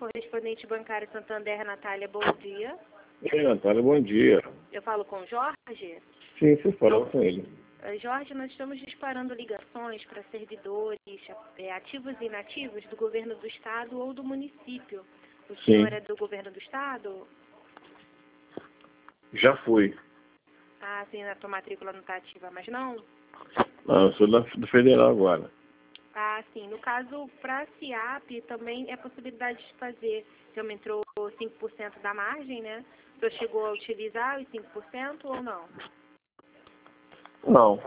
correspondente bancário Santander, Natália, bom dia. Oi, Natália, bom dia. Eu falo com o Jorge? Sim, você falou com ele. Jorge, nós estamos disparando ligações para servidores ativos e inativos do governo do estado ou do município. O senhor é do governo do estado? Já fui. Ah, sim, a sua matrícula não está ativa, mas não? Não, eu sou do federal agora. Ah, sim. No caso, para a CIAP, também é possibilidade de fazer. Se aumentou 5% da margem, né? O senhor chegou a utilizar os 5% ou não? Não.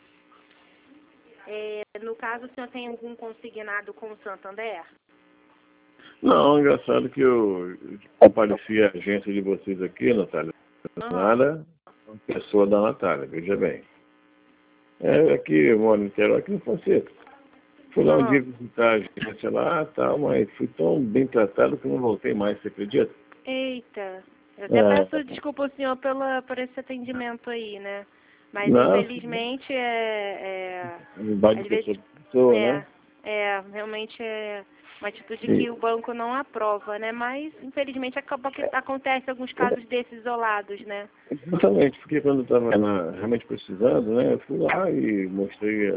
No caso, o senhor tem algum consignado com o Santander? Não, engraçado que eu compareci a agência de vocês aqui, Natália. Nada, uma pessoa da Natália, veja bem. Aqui, eu moro em Niterói, aqui no Fonseca. Fui lá um dia visitar a agência lá, tal, mas fui tão bem tratado que não voltei mais, você acredita? Eita, eu até peço desculpa ao senhor por esse atendimento aí, né? Mas não, infelizmente às vezes, pessoa, né? Realmente é uma atitude que o banco não aprova, né? Mas infelizmente acaba que acontece alguns casos desses isolados, né? Exatamente, porque quando eu estava realmente precisando, né, eu fui lá e mostrei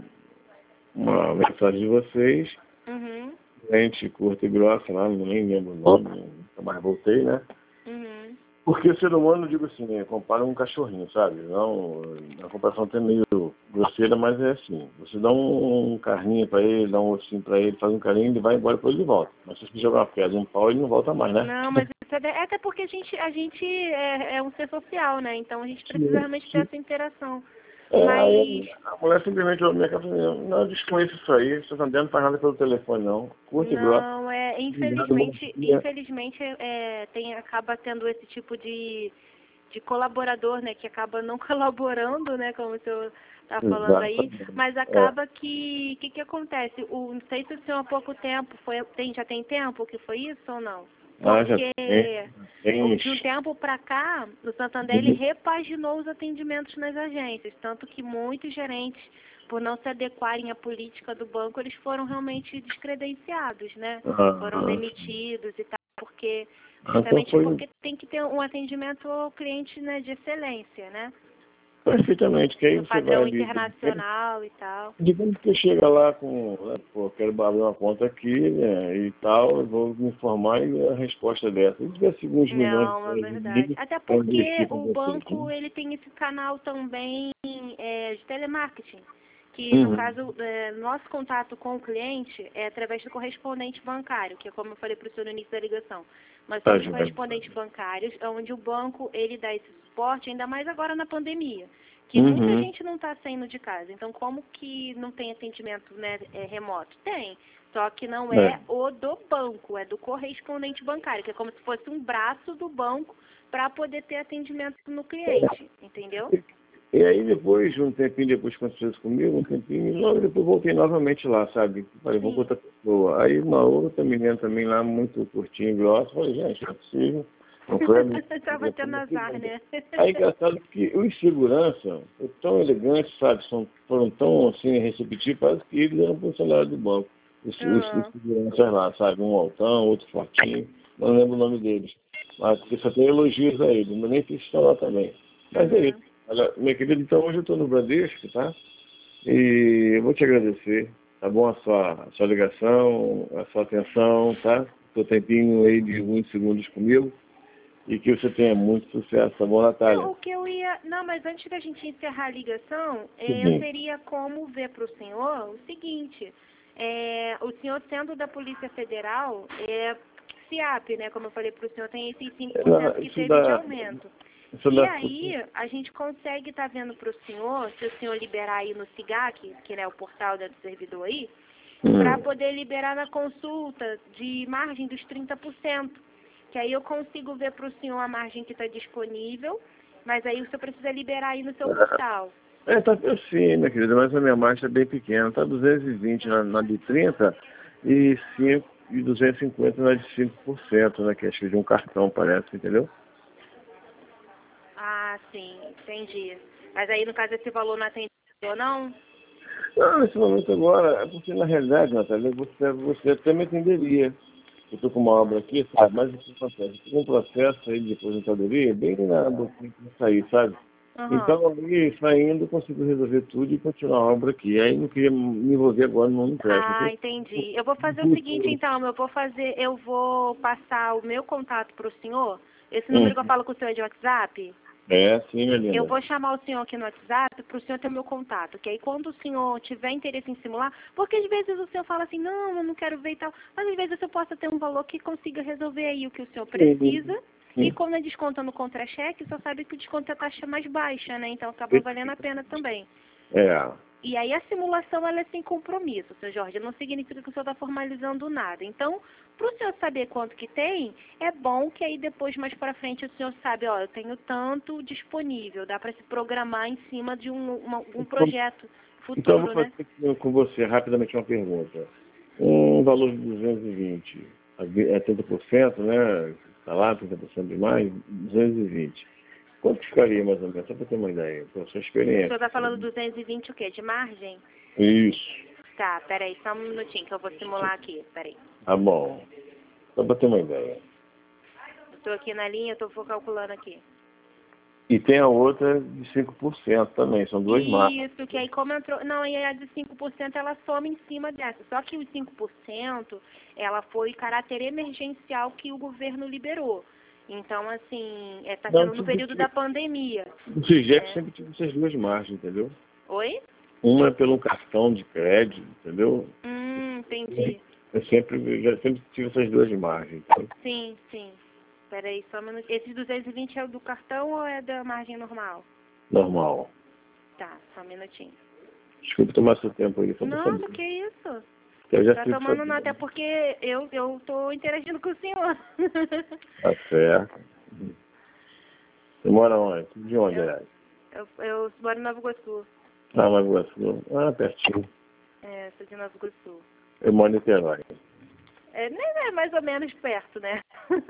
uma mensagem de vocês, gente curta e grossa lá, nem lembro o nome, nunca mais voltei, né? Porque o ser humano, eu digo assim, né, compara um cachorrinho, sabe? Não, a comparação até meio grosseira, mas é assim, você dá um carninho para ele, dá um ossinho para ele, faz um carinho, ele vai embora, depois ele volta. Mas se você jogar uma pedra, um pau, ele não volta mais, né? Não, mas isso até porque a gente é um ser social, né? Então a gente precisa realmente ter essa interação. Mas a mulher simplesmente olhou minha cara e falou, não, eu desconheço isso aí, você não faz nada pelo telefone, não. Curta e grossa. Não, infelizmente acaba tendo esse tipo de colaborador, né, que acaba não colaborando, né, como o senhor está falando aí, mas acaba que acontece? Não sei se o senhor há pouco tempo, já tem tempo que foi isso ou não? Porque de um tempo para cá, o Santander ele repaginou os atendimentos nas agências, tanto que muitos gerentes, por não se adequarem à política do banco, eles foram realmente descredenciados, né? Foram demitidos e tal, justamente porque tem que ter um atendimento ao cliente, né, de excelência, né? Perfeitamente, que aí no você padrão vai internacional e tal. Digamos que chega lá com, quero abrir uma conta aqui, né, e tal, eu vou me informar e a resposta é dessa. Se tiver alguns milhões Não, é verdade. Até porque o banco, ele tem esse canal também de telemarketing, que no caso, nosso contato com o cliente é através do correspondente bancário, que é como eu falei para o senhor no início da ligação. Nós somos correspondentes bancários, onde o banco, ele dá esse suporte, ainda mais agora na pandemia, que muita gente não está saindo de casa. Então, como que não tem atendimento, né, remoto? Tem, só que não é o do banco, é do correspondente bancário, que é como se fosse um braço do banco para poder ter atendimento no cliente, entendeu? E aí depois, um tempinho depois que aconteceu isso comigo, um tempinho, e logo depois voltei novamente lá, sabe? Falei, vou com outra pessoa. Aí uma outra menina também lá, muito curtinha e grossa, falei, gente, não é possível. Não foi a minha. Tava tendo azar, né? Aí engraçado que os segurança foram tão elegantes, sabe? Foram tão assim, receptivos, parece que eles eram funcionários do banco. Os seguranças lá, sabe? Um altão, outro fortinho, não lembro o nome deles. Mas porque só tem elogios a eles, mas nem sei se estão lá também. Mas é isso. Olha, minha querida, então hoje eu estou no Bradesco, tá? E eu vou te agradecer, tá bom? A sua ligação, a sua atenção, tá? Seu tempinho aí de alguns segundos comigo. E que você tenha muito sucesso, tá bom, Natália? Não, mas antes da gente encerrar a ligação, eu teria como ver para o senhor o seguinte, o senhor sendo da Polícia Federal, CIAP, né, como eu falei para o senhor, tem esses 5% que teve de aumento. E aí, a gente consegue estar vendo para o senhor, se o senhor liberar aí no SIGAC, que é o portal do servidor aí, para poder liberar na consulta de margem dos 30%. Que aí eu consigo ver para o senhor a margem que está disponível, mas aí o senhor precisa liberar aí no seu portal. Eu sim, minha querida, mas a minha margem é bem pequena, tá 220 na de 30 e 250 na de 5%, né, que acho que de um cartão, parece, entendeu? Ah, sim, entendi. Mas aí, no caso, esse valor não atende ou não? Não, nesse momento agora, é porque na realidade, Natália, você até me entenderia. eu estou com uma obra aqui, sabe? Mas o que acontece? Eu tenho um processo aí de aposentadoria bem na boquinha que sair, sabe? Então, ali, saindo, eu consigo resolver tudo e continuar a obra aqui. Aí não queria me envolver agora no empréstimo. Ah, entendi. Eu vou fazer o seguinte, então, eu vou passar o meu contato para o senhor. Esse número que eu falo com o senhor é de WhatsApp? É, sim, minha linda. Eu vou chamar o senhor aqui no WhatsApp para o senhor ter o meu contato, que aí quando o senhor tiver interesse em simular, porque às vezes o senhor fala assim, não, eu não quero ver e tal, mas às vezes o senhor possa ter um valor que consiga resolver aí o que o senhor precisa, e quando é desconto no contra-cheque, o senhor sabe que o desconto é a taxa mais baixa, né? Então acaba valendo a pena também. É. E aí a simulação ela é sem compromisso, seu Jorge, não significa que o senhor está formalizando nada. Então, para o senhor saber quanto que tem, é bom que aí depois, mais para frente, o senhor sabe, ó, eu tenho tanto disponível, dá para se programar em cima de um projeto futuro, então, eu vou né? fazer com você rapidamente uma pergunta. Um valor de 220, é 30%, né? Está lá, 30% de mais, 220. Quanto ficaria mais ou menos? Só para ter uma ideia, com a sua O experiência. senhor está falando 220 o quê? De margem? Isso. Tá, peraí, só um minutinho que eu vou simular aqui, peraí. Tá bom. Só para ter uma ideia. Estou aqui na linha, estou calculando aqui. E tem a outra de 5% também, são duas marcas. Isso, que aí como entrou... Não, e a de 5% ela soma em cima dessa. Só que os 5% ela foi caráter emergencial que o governo liberou. Então, assim, está sendo no período da pandemia. O CIGEP sempre tive essas duas margens, entendeu? Oi? Uma é pelo cartão de crédito, entendeu? Entendi. Já sempre tive essas duas margens. Entendeu? Sim, sim. Peraí, só um minuto. Esses 220 é o do cartão ou é da margem normal? Normal. Tá, só um minutinho. Desculpe tomar seu tempo aí. Não, que isso? Eu já Tá fico tomando sabendo. nada, até porque eu tô interagindo com o senhor. Tá certo. Você mora onde? De onde, aliás? Eu moro em Nova Iguaçu. Ah, Nova Iguaçu. Ah, pertinho. É, sou de Nova Iguaçu. Eu moro em Niterói. É mais ou menos perto, né?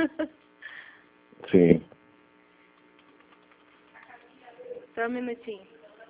Sim. Só um minutinho.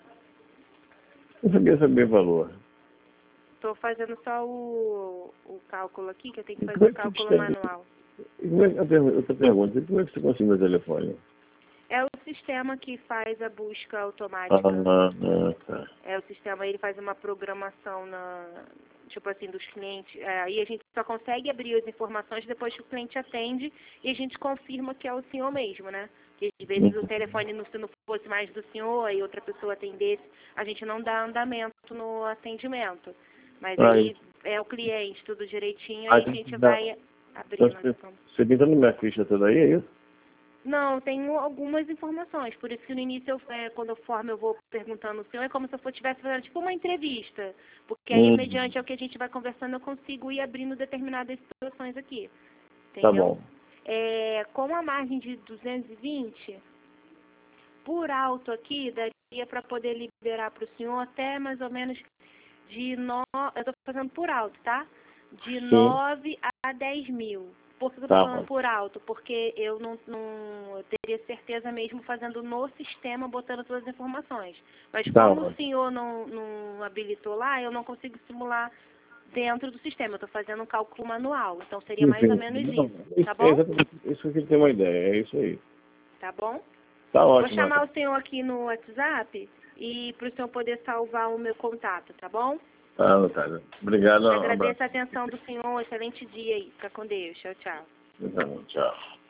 Eu sabia saber o valor. Tô fazendo só o cálculo aqui, que eu tenho que fazer o cálculo manual. Outra pergunta, como é que você conseguiu meu telefone? É o sistema que faz a busca automática. Tá. É o sistema, ele faz uma programação tipo assim, dos clientes. Aí a gente só consegue abrir as informações depois que o cliente atende e a gente confirma que é o senhor mesmo, né? Que às vezes o telefone se não fosse mais do senhor e outra pessoa atendesse, a gente não dá andamento no atendimento. Mas aí é o cliente, tudo direitinho, aí a gente vai abrindo. Você está dando minha ficha toda aí, é isso? Não, tenho algumas informações, por isso que no início, quando eu vou perguntando o senhor, é como se eu estivesse fazendo tipo uma entrevista, porque aí, mediante ao que a gente vai conversando, eu consigo ir abrindo determinadas situações aqui, entendeu? Tá bom. Com a margem de 220, por alto aqui, daria para poder liberar para o senhor até mais ou menos eu estou fazendo por alto, tá? De 9 a 10 mil. Por que eu estou falando por alto? Porque eu não teria certeza mesmo fazendo no sistema, botando todas as informações. Mas como o senhor não habilitou lá, eu não consigo simular dentro do sistema. Eu estou fazendo um cálculo manual. Então seria mais ou menos isso. Tá bom? Isso que eu queria ter uma ideia, é isso aí. Tá bom? Tá ótimo. Vou chamar o senhor aqui no WhatsApp e para o senhor poder salvar o meu contato, tá bom? Ah, Natália. Obrigado. Agradeço a atenção do senhor. Excelente dia aí. Fica com Deus. Tchau, tchau. Então, tchau.